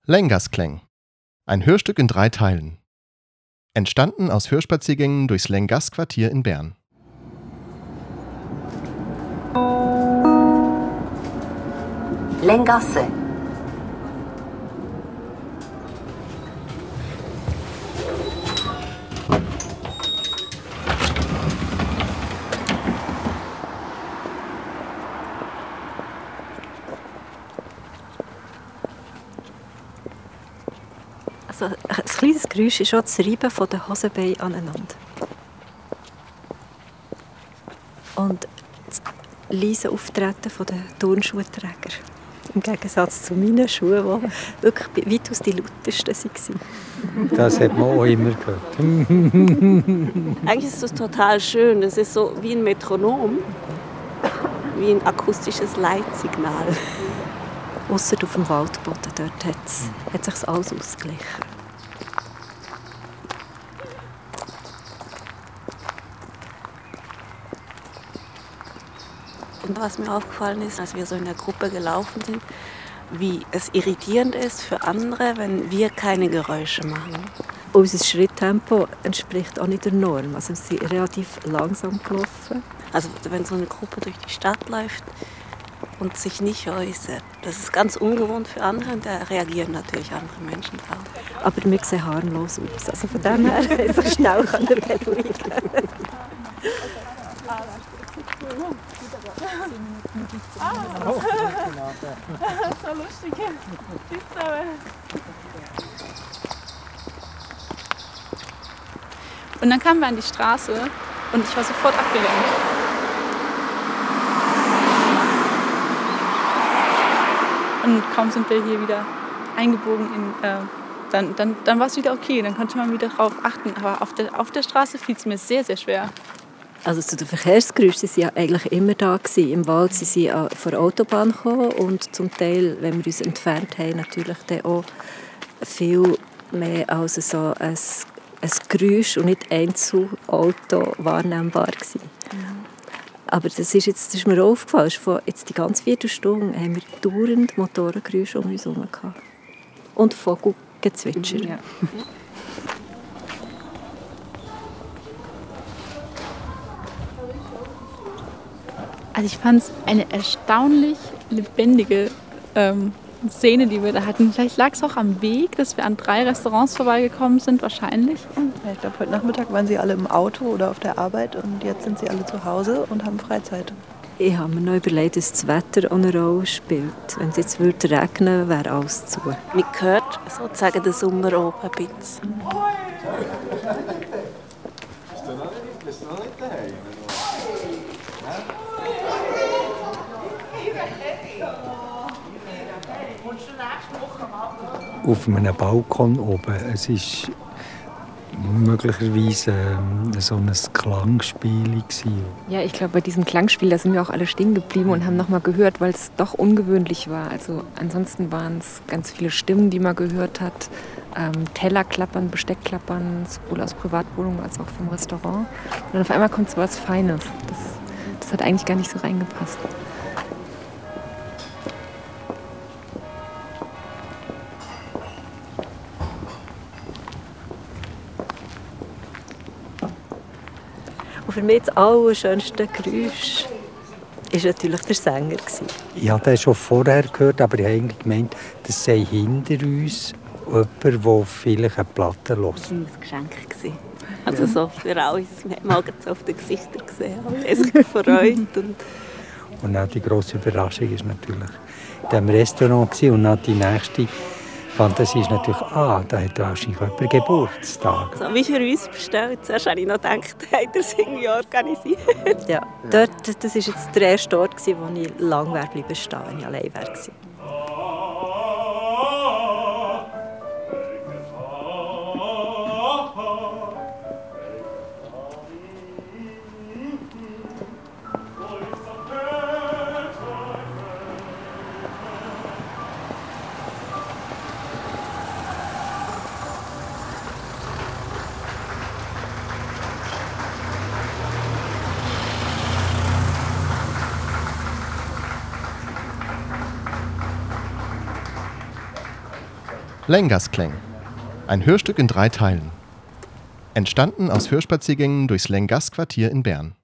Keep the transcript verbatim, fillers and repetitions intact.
Lengaskläng. Ein Hörstück in drei Teilen. Entstanden aus Hörspaziergängen durchs Lengass-Quartier in Bern. Lengasse. Also, ein kleines Geräusch ist auch das Reiben der Hosenbeine aneinander. Und das leise Auftreten der Turnschuhträger. Im Gegensatz zu meinen Schuhen, die wirklich weitaus die lautesten waren. Das hat man auch immer gehört. Eigentlich ist es total schön. Es ist so wie ein Metronom, wie ein akustisches Leitsignal. Ausser auf dem Waldboden, dort hat sich alles ausgeglichen. Und was mir aufgefallen ist, als wir so in der Gruppe gelaufen sind, wie es irritierend ist für andere, wenn wir keine Geräusche machen. Unser Schritttempo entspricht auch nicht der Norm. Also wir sind relativ langsam gelaufen. Also wenn so eine Gruppe durch die Stadt läuft und sich nicht äußert, das ist ganz ungewohnt für andere und da reagieren natürlich andere Menschen drauf. Aber wir sehen harmlos aus. Also von dem her so schnell kann er beruhigen. Ah, so lustig. Und dann kamen wir an die Straße und ich war sofort abgelenkt. Und kaum sind wir hier wieder eingebogen, in, äh, dann, dann, dann war es wieder okay, dann konnte man wieder darauf achten. Aber auf der, auf der Straße fiel es mir sehr, sehr schwer. Also zu den Verkehrsgeräuschen waren ja eigentlich immer da gewesen. Im Wald sind sie von der Autobahn gekommen und zum Teil, wenn wir uns entfernt haben, natürlich dann auch viel mehr als so ein, ein Geräusch und nicht Einzelauto wahrnehmbar gewesen. Mhm. Aber das ist, jetzt, das ist mir auch aufgefallen, von jetzt die ganze Viertelstunde haben wir dauernd Motorengeräusche um uns herum gehabt. Und Vogelgezwitscher. Ja. Also ich fand es eine erstaunlich lebendige ähm, Szene, die wir da hatten. Vielleicht lag es auch am Weg, dass wir an drei Restaurants vorbeigekommen sind, wahrscheinlich. Ja, ich glaube, heute Nachmittag waren sie alle im Auto oder auf der Arbeit und jetzt sind sie alle zu Hause und haben Freizeit. Ich habe mir noch überlegt, dass das Wetter auch eine Rolle spielt. Wenn es jetzt würde regnen, wäre alles zu. Man hört sozusagen den Sommer oben ein bisschen. Bist du noch nicht, bist du noch nicht daheim? Auf einem Balkon oben. Es ist möglicherweise ähm, so ein Klangspiel gewesen. Ja, ich glaube, bei diesem Klangspiel, da sind wir auch alle stehen geblieben und haben nochmal gehört, weil es doch ungewöhnlich war. Also ansonsten waren es ganz viele Stimmen, die man gehört hat. Ähm, Teller klappern, Besteck klappern, sowohl aus Privatwohnungen als auch vom Restaurant. Und dann auf einmal kommt so was Feines. Das, das hat eigentlich gar nicht so reingepasst. Und für mich das allerschönste Geräusch war natürlich der Sänger. Ich habe den schon vorher gehört, aber ich habe eigentlich gemeint, das sei hinter uns jemand, der vielleicht eine Platte hört. Das war ein Geschenk. Also so für alle, man hat es auf den Gesichtern gesehen, alle sich gefreut. Und, und auch die grosse Überraschung war natürlich in diesem Restaurant. Und dann die nächste Fantasie ist natürlich, ah, da hat wahrscheinlich jemand Geburtstag. So wie für uns bestellt. Zuerst habe ich noch gedacht, habt ihr es irgendwie organisiert? Ja, dort, das war jetzt der erste Ort, wo ich lange bleiben stehen, wenn ich allein war. Lengaskläng. Ein Hörstück in drei Teilen. Entstanden aus Hörspaziergängen durchs Lengass-Quartier in Bern.